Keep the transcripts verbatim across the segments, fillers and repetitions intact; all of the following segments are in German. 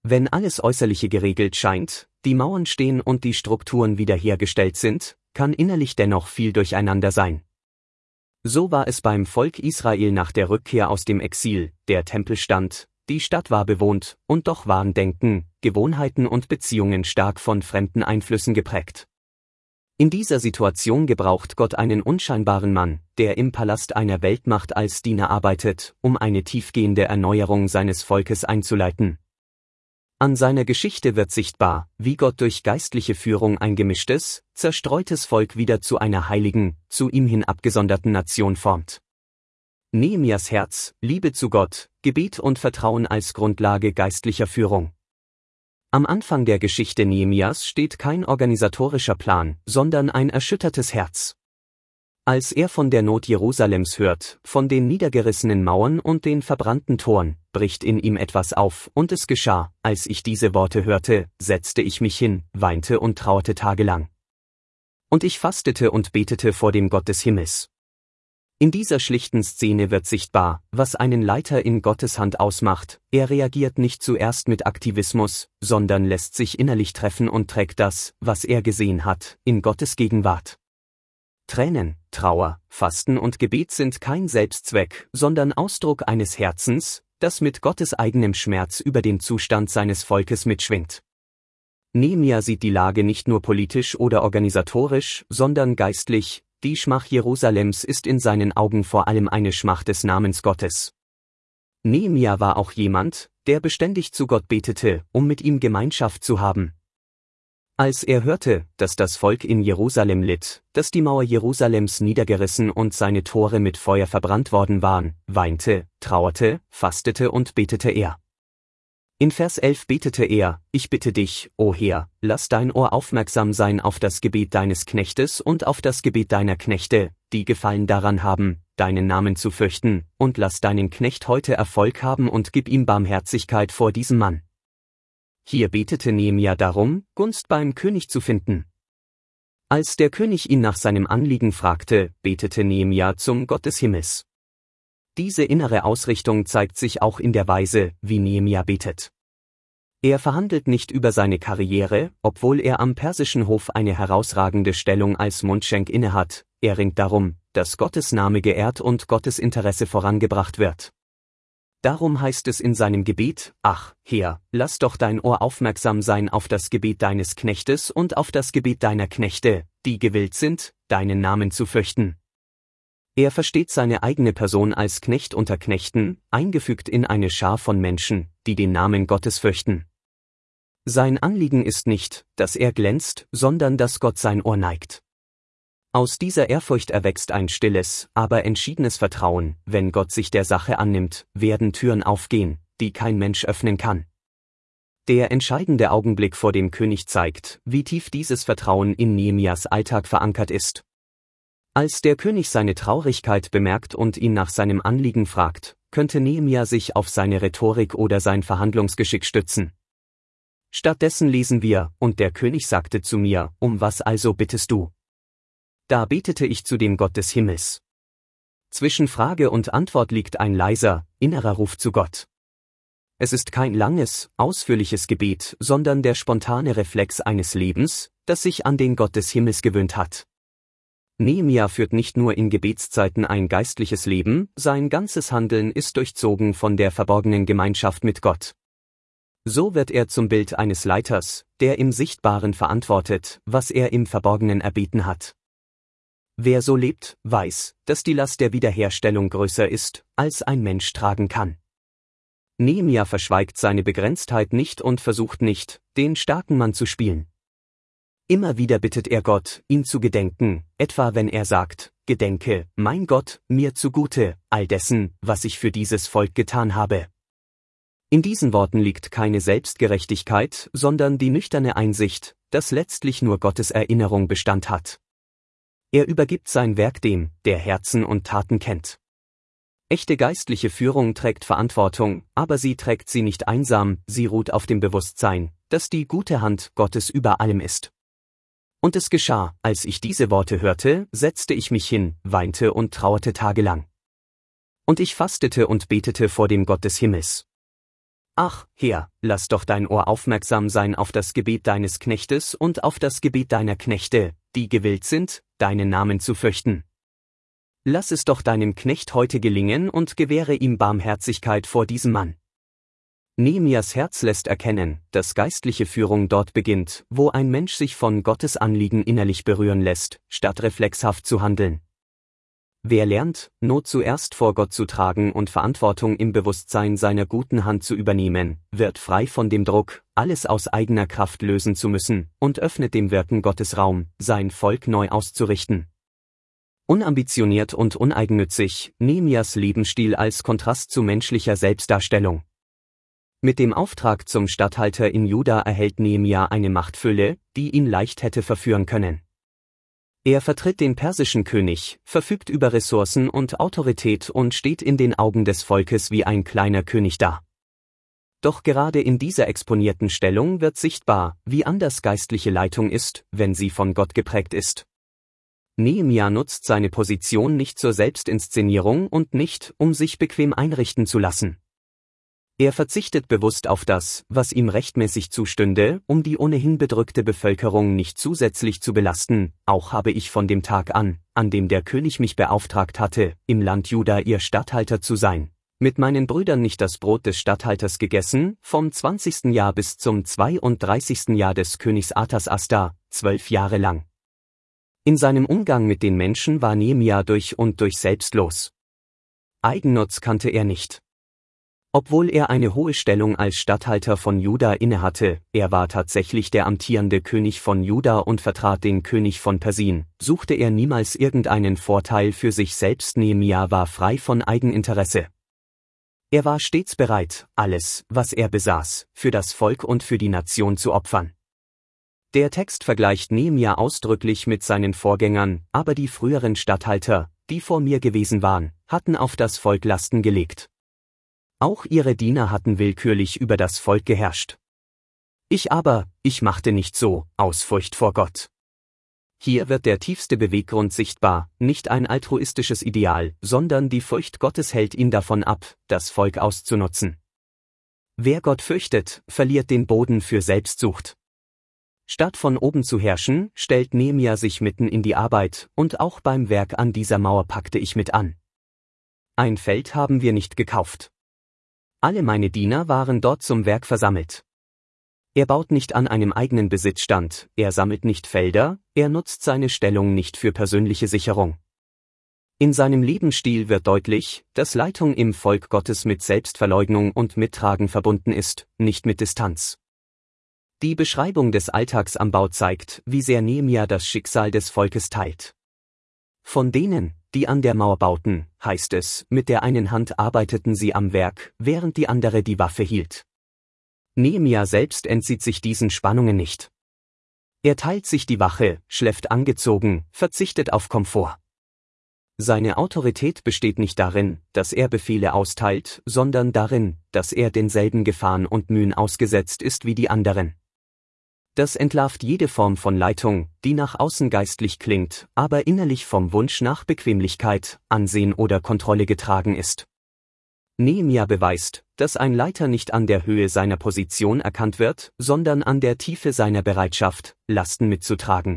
Wenn alles Äußerliche geregelt scheint, die Mauern stehen und die Strukturen wiederhergestellt sind, kann innerlich dennoch viel Durcheinander sein. So war es beim Volk Israel nach der Rückkehr aus dem Exil, der Tempel stand, die Stadt war bewohnt, und doch waren Denken, Gewohnheiten und Beziehungen stark von fremden Einflüssen geprägt. In dieser Situation gebraucht Gott einen unscheinbaren Mann, der im Palast einer Weltmacht als Diener arbeitet, um eine tiefgehende Erneuerung seines Volkes einzuleiten. An seiner Geschichte wird sichtbar, wie Gott durch geistliche Führung ein gemischtes, zerstreutes Volk wieder zu einer heiligen, zu ihm hin abgesonderten Nation formt. Nehemias Herz, Liebe zu Gott, Gebet und Vertrauen als Grundlage geistlicher Führung. Am Anfang der Geschichte Nehemias steht kein organisatorischer Plan, sondern ein erschüttertes Herz. Als er von der Not Jerusalems hört, von den niedergerissenen Mauern und den verbrannten Toren, bricht in ihm etwas auf, und es geschah, als ich diese Worte hörte, setzte ich mich hin, weinte und trauerte tagelang. Und ich fastete und betete vor dem Gott des Himmels. In dieser schlichten Szene wird sichtbar, was einen Leiter in Gottes Hand ausmacht. Er reagiert nicht zuerst mit Aktivismus, sondern lässt sich innerlich treffen und trägt das, was er gesehen hat, in Gottes Gegenwart. Tränen, Trauer, Fasten und Gebet sind kein Selbstzweck, sondern Ausdruck eines Herzens, das mit Gottes eigenem Schmerz über den Zustand seines Volkes mitschwingt. Nehemia sieht die Lage nicht nur politisch oder organisatorisch, sondern geistlich. Die Schmach Jerusalems ist in seinen Augen vor allem eine Schmach des Namens Gottes. Nehemia war auch jemand, der beständig zu Gott betete, um mit ihm Gemeinschaft zu haben. Als er hörte, dass das Volk in Jerusalem litt, dass die Mauer Jerusalems niedergerissen und seine Tore mit Feuer verbrannt worden waren, weinte, trauerte, fastete und betete er. In Vers elf betete er: Ich bitte dich, o Herr, lass dein Ohr aufmerksam sein auf das Gebet deines Knechtes und auf das Gebet deiner Knechte, die Gefallen daran haben, deinen Namen zu fürchten, und lass deinen Knecht heute Erfolg haben und gib ihm Barmherzigkeit vor diesem Mann. Hier betete Nehemia darum, Gunst beim König zu finden. Als der König ihn nach seinem Anliegen fragte, betete Nehemia zum Gott des Himmels. Diese innere Ausrichtung zeigt sich auch in der Weise, wie Nehemia betet. Er verhandelt nicht über seine Karriere, obwohl er am persischen Hof eine herausragende Stellung als Mundschenk innehat. Er ringt darum, dass Gottes Name geehrt und Gottes Interesse vorangebracht wird. Darum heißt es in seinem Gebet: Ach, Herr, lass doch dein Ohr aufmerksam sein auf das Gebet deines Knechtes und auf das Gebet deiner Knechte, die gewillt sind, deinen Namen zu fürchten. Er versteht seine eigene Person als Knecht unter Knechten, eingefügt in eine Schar von Menschen, die den Namen Gottes fürchten. Sein Anliegen ist nicht, dass er glänzt, sondern dass Gott sein Ohr neigt. Aus dieser Ehrfurcht erwächst ein stilles, aber entschiedenes Vertrauen. Wenn Gott sich der Sache annimmt, werden Türen aufgehen, die kein Mensch öffnen kann. Der entscheidende Augenblick vor dem König zeigt, wie tief dieses Vertrauen in Nehemias Alltag verankert ist. Als der König seine Traurigkeit bemerkt und ihn nach seinem Anliegen fragt, könnte Nehemia sich auf seine Rhetorik oder sein Verhandlungsgeschick stützen. Stattdessen lesen wir: Und der König sagte zu mir: Um was also bittest du? Da betete ich zu dem Gott des Himmels. Zwischen Frage und Antwort liegt ein leiser, innerer Ruf zu Gott. Es ist kein langes, ausführliches Gebet, sondern der spontane Reflex eines Lebens, das sich an den Gott des Himmels gewöhnt hat. Nehemia führt nicht nur in Gebetszeiten ein geistliches Leben, sein ganzes Handeln ist durchzogen von der verborgenen Gemeinschaft mit Gott. So wird er zum Bild eines Leiters, der im Sichtbaren verantwortet, was er im Verborgenen erbeten hat. Wer so lebt, weiß, dass die Last der Wiederherstellung größer ist, als ein Mensch tragen kann. Nehemia verschweigt seine Begrenztheit nicht und versucht nicht, den starken Mann zu spielen. Immer wieder bittet er Gott, ihn zu gedenken, etwa wenn er sagt: Gedenke, mein Gott, mir zugute, all dessen, was ich für dieses Volk getan habe. In diesen Worten liegt keine Selbstgerechtigkeit, sondern die nüchterne Einsicht, dass letztlich nur Gottes Erinnerung Bestand hat. Er übergibt sein Werk dem, der Herzen und Taten kennt. Echte geistliche Führung trägt Verantwortung, aber sie trägt sie nicht einsam, sie ruht auf dem Bewusstsein, dass die gute Hand Gottes über allem ist. Und es geschah, als ich diese Worte hörte, setzte ich mich hin, weinte und trauerte tagelang. Und ich fastete und betete vor dem Gott des Himmels. Ach, Herr, lass doch dein Ohr aufmerksam sein auf das Gebet deines Knechtes und auf das Gebet deiner Knechte, die gewillt sind, deinen Namen zu fürchten. Lass es doch deinem Knecht heute gelingen und gewähre ihm Barmherzigkeit vor diesem Mann. Nehemias Herz lässt erkennen, dass geistliche Führung dort beginnt, wo ein Mensch sich von Gottes Anliegen innerlich berühren lässt, statt reflexhaft zu handeln. Wer lernt, Not zuerst vor Gott zu tragen und Verantwortung im Bewusstsein seiner guten Hand zu übernehmen, wird frei von dem Druck, alles aus eigener Kraft lösen zu müssen, und öffnet dem Wirken Gottes Raum, sein Volk neu auszurichten. Unambitioniert und uneigennützig, Nehemias Lebensstil als Kontrast zu menschlicher Selbstdarstellung. Mit dem Auftrag zum Statthalter in Juda erhält Nehemia eine Machtfülle, die ihn leicht hätte verführen können. Er vertritt den persischen König, verfügt über Ressourcen und Autorität und steht in den Augen des Volkes wie ein kleiner König da. Doch gerade in dieser exponierten Stellung wird sichtbar, wie anders geistliche Leitung ist, wenn sie von Gott geprägt ist. Nehemia nutzt seine Position nicht zur Selbstinszenierung und nicht, um sich bequem einrichten zu lassen. Er verzichtet bewusst auf das, was ihm rechtmäßig zustünde, um die ohnehin bedrückte Bevölkerung nicht zusätzlich zu belasten. Auch habe ich von dem Tag an, an dem der König mich beauftragt hatte, im Land Juda ihr Statthalter zu sein, mit meinen Brüdern nicht das Brot des Statthalters gegessen, vom zwanzigsten Jahr bis zum zweiunddreißigsten Jahr des Königs Artasasta, zwölf Jahre lang. In seinem Umgang mit den Menschen war Nehemia durch und durch selbstlos. Eigennutz kannte er nicht. Obwohl er eine hohe Stellung als Statthalter von Juda innehatte, er war tatsächlich der amtierende König von Juda und vertrat den König von Persien, suchte er niemals irgendeinen Vorteil für sich selbst. Nehemia war frei von Eigeninteresse. Er war stets bereit, alles, was er besaß, für das Volk und für die Nation zu opfern. Der Text vergleicht Nehemia ausdrücklich mit seinen Vorgängern, aber die früheren Statthalter, die vor mir gewesen waren, hatten auf das Volk Lasten gelegt. Auch ihre Diener hatten willkürlich über das Volk geherrscht. Ich aber, ich machte nicht so, aus Furcht vor Gott. Hier wird der tiefste Beweggrund sichtbar, nicht ein altruistisches Ideal, sondern die Furcht Gottes hält ihn davon ab, das Volk auszunutzen. Wer Gott fürchtet, verliert den Boden für Selbstsucht. Statt von oben zu herrschen, stellt Nehemia sich mitten in die Arbeit, und auch beim Werk an dieser Mauer packte ich mit an. Ein Feld haben wir nicht gekauft. Alle meine Diener waren dort zum Werk versammelt. Er baut nicht an einem eigenen Besitzstand, er sammelt nicht Felder, er nutzt seine Stellung nicht für persönliche Sicherung. In seinem Lebensstil wird deutlich, dass Leitung im Volk Gottes mit Selbstverleugnung und Mittragen verbunden ist, nicht mit Distanz. Die Beschreibung des Alltags am Bau zeigt, wie sehr Nehemia das Schicksal des Volkes teilt. Von denen, die an der Mauer bauten, heißt es, mit der einen Hand arbeiteten sie am Werk, während die andere die Waffe hielt. Nehemia selbst entzieht sich diesen Spannungen nicht. Er teilt sich die Wache, schläft angezogen, verzichtet auf Komfort. Seine Autorität besteht nicht darin, dass er Befehle austeilt, sondern darin, dass er denselben Gefahren und Mühen ausgesetzt ist wie die anderen. Das entlarvt jede Form von Leitung, die nach außen geistlich klingt, aber innerlich vom Wunsch nach Bequemlichkeit, Ansehen oder Kontrolle getragen ist. Nehemia beweist, dass ein Leiter nicht an der Höhe seiner Position erkannt wird, sondern an der Tiefe seiner Bereitschaft, Lasten mitzutragen.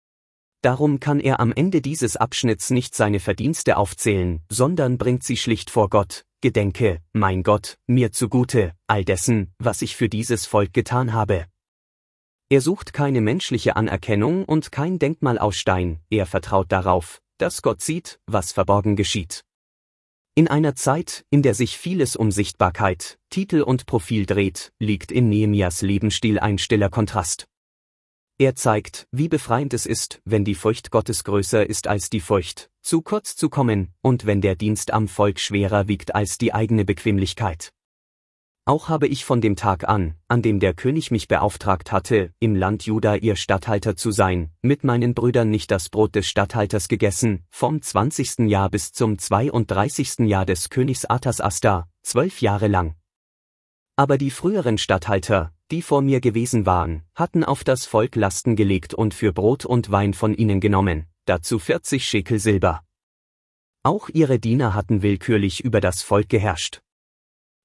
Darum kann er am Ende dieses Abschnitts nicht seine Verdienste aufzählen, sondern bringt sie schlicht vor Gott: Gedenke, mein Gott, mir zugute, all dessen, was ich für dieses Volk getan habe. Er sucht keine menschliche Anerkennung und kein Denkmal aus Stein, er vertraut darauf, dass Gott sieht, was verborgen geschieht. In einer Zeit, in der sich vieles um Sichtbarkeit, Titel und Profil dreht, liegt in Nehemias Lebensstil ein stiller Kontrast. Er zeigt, wie befreiend es ist, wenn die Furcht Gottes größer ist als die Furcht, zu kurz zu kommen, und wenn der Dienst am Volk schwerer wiegt als die eigene Bequemlichkeit. Auch habe ich von dem Tag an, an dem der König mich beauftragt hatte, im Land Juda ihr Statthalter zu sein, mit meinen Brüdern nicht das Brot des Statthalters gegessen, vom zwanzigsten Jahr bis zum zweiunddreißigsten Jahr des Königs Artasasta, zwölf Jahre lang. Aber die früheren Statthalter, die vor mir gewesen waren, hatten auf das Volk Lasten gelegt und für Brot und Wein von ihnen genommen, dazu vierzig Schekel Silber. Auch ihre Diener hatten willkürlich über das Volk geherrscht.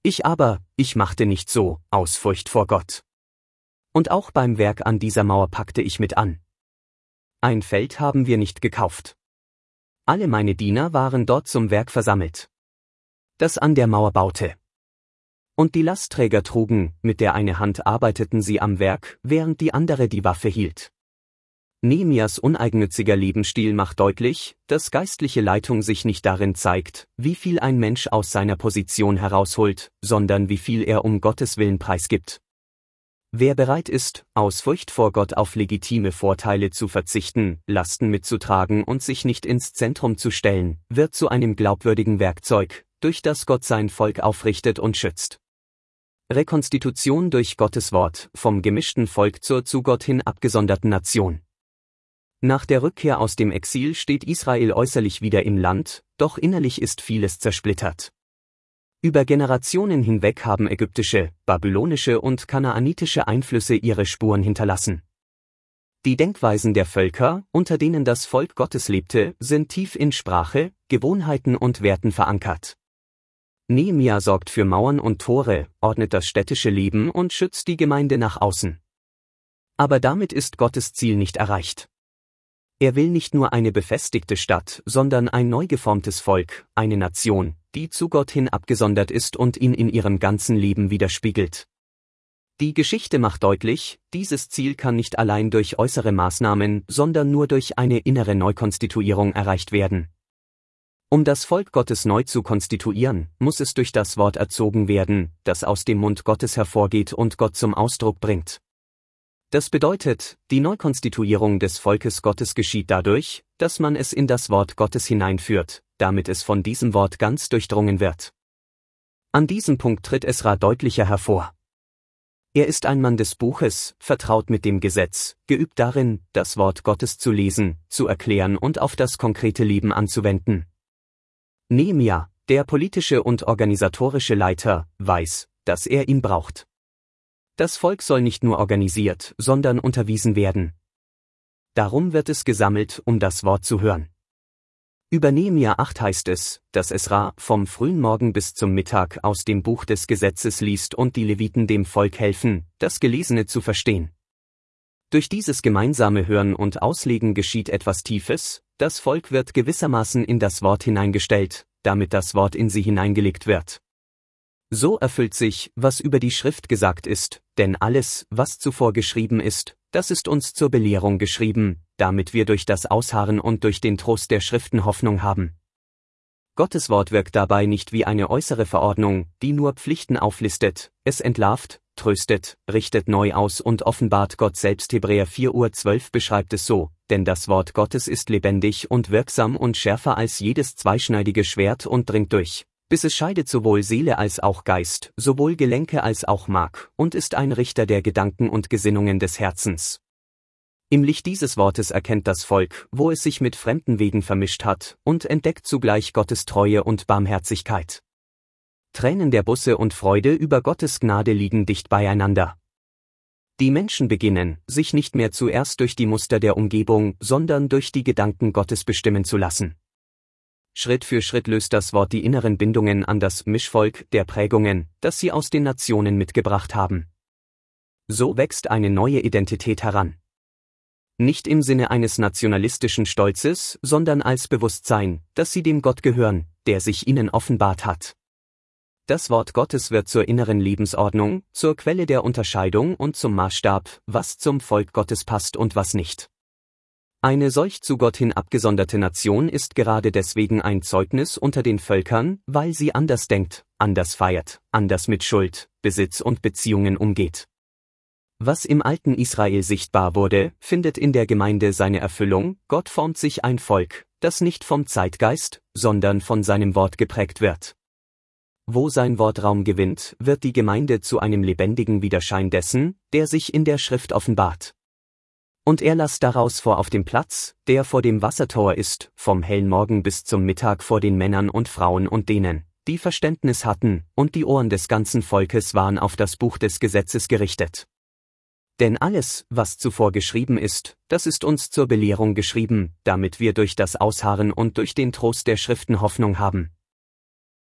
Ich aber, ich machte nicht so, aus Furcht vor Gott. Und auch beim Werk an dieser Mauer packte ich mit an. Ein Feld haben wir nicht gekauft. Alle meine Diener waren dort zum Werk versammelt, das an der Mauer baute. Und die Lastträger trugen, mit der eine Hand arbeiteten sie am Werk, während die andere die Waffe hielt. Nehemias uneigennütziger Lebensstil macht deutlich, dass geistliche Leitung sich nicht darin zeigt, wie viel ein Mensch aus seiner Position herausholt, sondern wie viel er um Gottes Willen preisgibt. Wer bereit ist, aus Furcht vor Gott auf legitime Vorteile zu verzichten, Lasten mitzutragen und sich nicht ins Zentrum zu stellen, wird zu einem glaubwürdigen Werkzeug, durch das Gott sein Volk aufrichtet und schützt. Rekonstitution durch Gottes Wort, vom gemischten Volk zur zu Gott hin abgesonderten Nation. Nach der Rückkehr aus dem Exil steht Israel äußerlich wieder im Land, doch innerlich ist vieles zersplittert. Über Generationen hinweg haben ägyptische, babylonische und kanaanitische Einflüsse ihre Spuren hinterlassen. Die Denkweisen der Völker, unter denen das Volk Gottes lebte, sind tief in Sprache, Gewohnheiten und Werten verankert. Nehemia sorgt für Mauern und Tore, ordnet das städtische Leben und schützt die Gemeinde nach außen. Aber damit ist Gottes Ziel nicht erreicht. Er will nicht nur eine befestigte Stadt, sondern ein neu geformtes Volk, eine Nation, die zu Gott hin abgesondert ist und ihn in ihrem ganzen Leben widerspiegelt. Die Geschichte macht deutlich, dieses Ziel kann nicht allein durch äußere Maßnahmen, sondern nur durch eine innere Neukonstituierung erreicht werden. Um das Volk Gottes neu zu konstituieren, muss es durch das Wort erzogen werden, das aus dem Mund Gottes hervorgeht und Gott zum Ausdruck bringt. Das bedeutet, die Neukonstituierung des Volkes Gottes geschieht dadurch, dass man es in das Wort Gottes hineinführt, damit es von diesem Wort ganz durchdrungen wird. An diesem Punkt tritt Esra deutlicher hervor. Er ist ein Mann des Buches, vertraut mit dem Gesetz, geübt darin, das Wort Gottes zu lesen, zu erklären und auf das konkrete Leben anzuwenden. Nehemia, der politische und organisatorische Leiter, weiß, dass er ihn braucht. Das Volk soll nicht nur organisiert, sondern unterwiesen werden. Darum wird es gesammelt, um das Wort zu hören. Über Nehemia acht heißt es, dass Esra vom frühen Morgen bis zum Mittag aus dem Buch des Gesetzes liest und die Leviten dem Volk helfen, das Gelesene zu verstehen. Durch dieses gemeinsame Hören und Auslegen geschieht etwas Tiefes, das Volk wird gewissermaßen in das Wort hineingestellt, damit das Wort in sie hineingelegt wird. So erfüllt sich, was über die Schrift gesagt ist, denn alles, was zuvor geschrieben ist, das ist uns zur Belehrung geschrieben, damit wir durch das Ausharren und durch den Trost der Schriften Hoffnung haben. Gottes Wort wirkt dabei nicht wie eine äußere Verordnung, die nur Pflichten auflistet, es entlarvt, tröstet, richtet neu aus und offenbart Gott selbst. Hebräer vier Uhr zwölf beschreibt es so, denn das Wort Gottes ist lebendig und wirksam und schärfer als jedes zweischneidige Schwert und dringt durch, bis es scheidet sowohl Seele als auch Geist, sowohl Gelenke als auch Mark, und ist ein Richter der Gedanken und Gesinnungen des Herzens. Im Licht dieses Wortes erkennt das Volk, wo es sich mit fremden Wegen vermischt hat, und entdeckt zugleich Gottes Treue und Barmherzigkeit. Tränen der Buße und Freude über Gottes Gnade liegen dicht beieinander. Die Menschen beginnen, sich nicht mehr zuerst durch die Muster der Umgebung, sondern durch die Gedanken Gottes bestimmen zu lassen. Schritt für Schritt löst das Wort die inneren Bindungen an das Mischvolk der Prägungen, das sie aus den Nationen mitgebracht haben. So wächst eine neue Identität heran. Nicht im Sinne eines nationalistischen Stolzes, sondern als Bewusstsein, dass sie dem Gott gehören, der sich ihnen offenbart hat. Das Wort Gottes wird zur inneren Lebensordnung, zur Quelle der Unterscheidung und zum Maßstab, was zum Volk Gottes passt und was nicht. Eine solch zu Gott hin abgesonderte Nation ist gerade deswegen ein Zeugnis unter den Völkern, weil sie anders denkt, anders feiert, anders mit Schuld, Besitz und Beziehungen umgeht. Was im alten Israel sichtbar wurde, findet in der Gemeinde seine Erfüllung. Gott formt sich ein Volk, das nicht vom Zeitgeist, sondern von seinem Wort geprägt wird. Wo sein Wort Raum gewinnt, wird die Gemeinde zu einem lebendigen Widerschein dessen, der sich in der Schrift offenbart. Und er lasst daraus vor auf dem Platz, der vor dem Wassertor ist, vom hellen Morgen bis zum Mittag vor den Männern und Frauen und denen, die Verständnis hatten, und die Ohren des ganzen Volkes waren auf das Buch des Gesetzes gerichtet. Denn alles, was zuvor geschrieben ist, das ist uns zur Belehrung geschrieben, damit wir durch das Ausharren und durch den Trost der Schriften Hoffnung haben.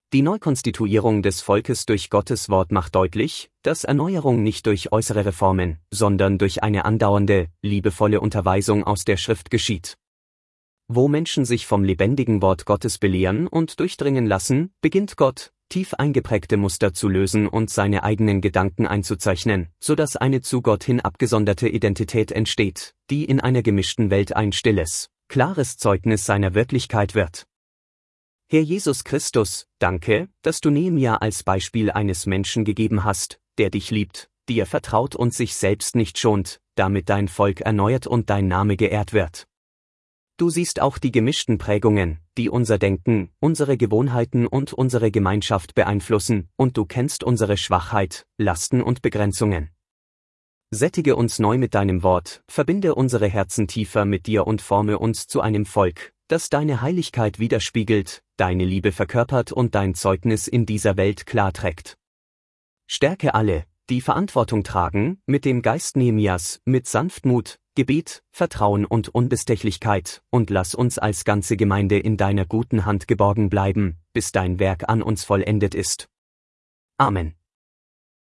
Die Neukonstituierung des Volkes durch Gottes Wort macht deutlich, dass Erneuerung nicht durch äußere Reformen, sondern durch eine andauernde, liebevolle Unterweisung aus der Schrift geschieht. Wo Menschen sich vom lebendigen Wort Gottes belehren und durchdringen lassen, beginnt Gott, tief eingeprägte Muster zu lösen und seine eigenen Gedanken einzuzeichnen, sodass eine zu Gott hin abgesonderte Identität entsteht, die in einer gemischten Welt ein stilles, klares Zeugnis seiner Wirklichkeit wird. Herr Jesus Christus, danke, dass du Nehemia als Beispiel eines Menschen gegeben hast, der dich liebt, dir vertraut und sich selbst nicht schont, damit dein Volk erneuert und dein Name geehrt wird. Du siehst auch die gemischten Prägungen, die unser Denken, unsere Gewohnheiten und unsere Gemeinschaft beeinflussen, und du kennst unsere Schwachheit, Lasten und Begrenzungen. Sättige uns neu mit deinem Wort, verbinde unsere Herzen tiefer mit dir und forme uns zu einem Volk, das deine Heiligkeit widerspiegelt, deine Liebe verkörpert und dein Zeugnis in dieser Welt klarträgt. Stärke alle, die Verantwortung tragen, mit dem Geist Nehemias, mit Sanftmut, Gebet, Vertrauen und Unbestechlichkeit, und lass uns als ganze Gemeinde in deiner guten Hand geborgen bleiben, bis dein Werk an uns vollendet ist. Amen.